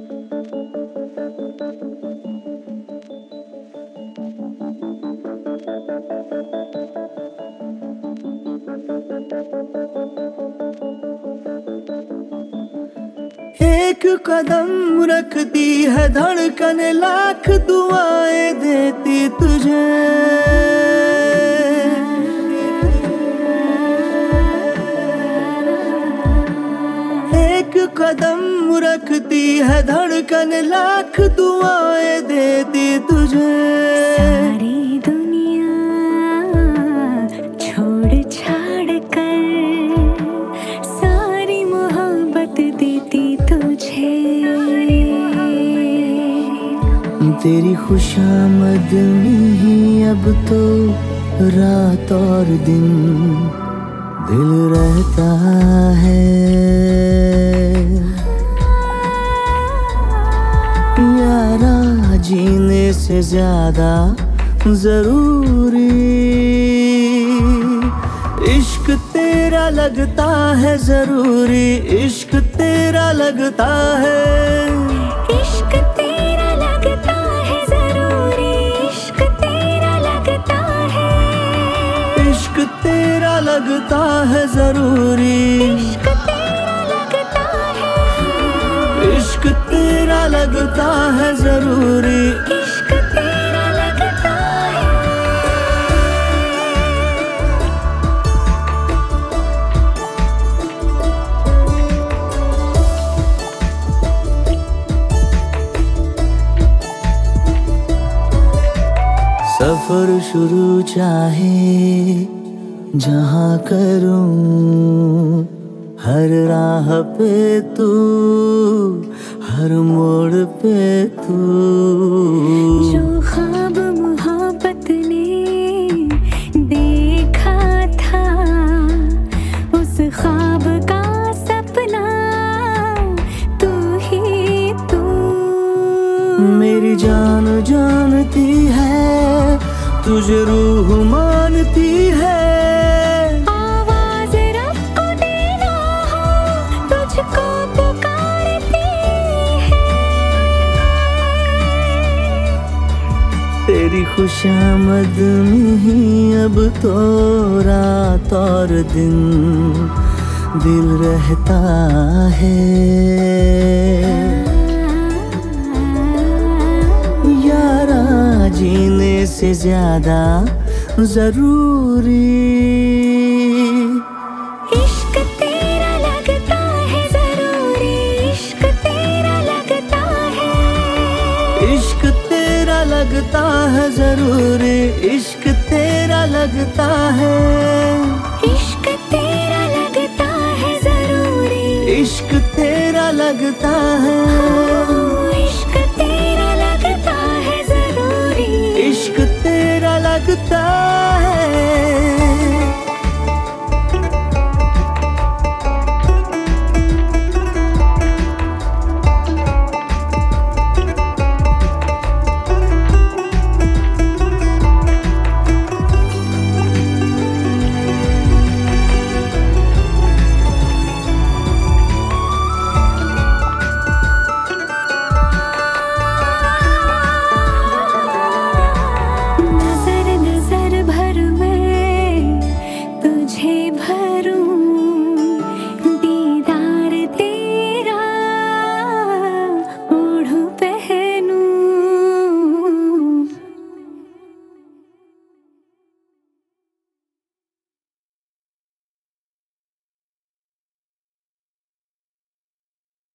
एक कदम रखती है धड़कन, लाख दुआएं देती तुझे। एक कदम रखती है धड़कन, लाख दुआएं देती तुझे। सारी दुनिया छोड़ छाड़ कर सारी मोहब्बत देती तुझे। तेरी खुशामद में ही अब तो रात और दिन दिल रहता है। यारा जीने से ज्यादा जरूरी इश्क तेरा लगता है जरूरी, इश्क तेरा लगता है। इश्क तेरा लगता है जरूरी, इश्क तेरा लगता है। इश्क तेरा लगता है जरूरी, इश्क तेरा लगता है। इश्क तेरा लगता है जरूरी। इश्क तेरा लगता है। सफर शुरू चाहे जहाँ करूं, हर राह पे तू, हर मोड़ पे तू। जो ख्वाब मोहब्बत ने देखा था, उस ख्वाब का सपना तू ही तू। मेरी जान जानती है, तुझे रूह मानती है। आवाज रब को देना हो, तुझको पुकारती है। तेरी खुशामद में ही अब तो रात और दिन दिल रहता है। यारा जीने से ज्यादा जरूरी इश्क तेरा लगता है जरूरी, इश्क तेरा लगता है। इश्क तेरा लगता है जरूरी, इश्क तेरा लगता है। इश्क तेरा लगता है जरूरी, इश्क तेरा लगता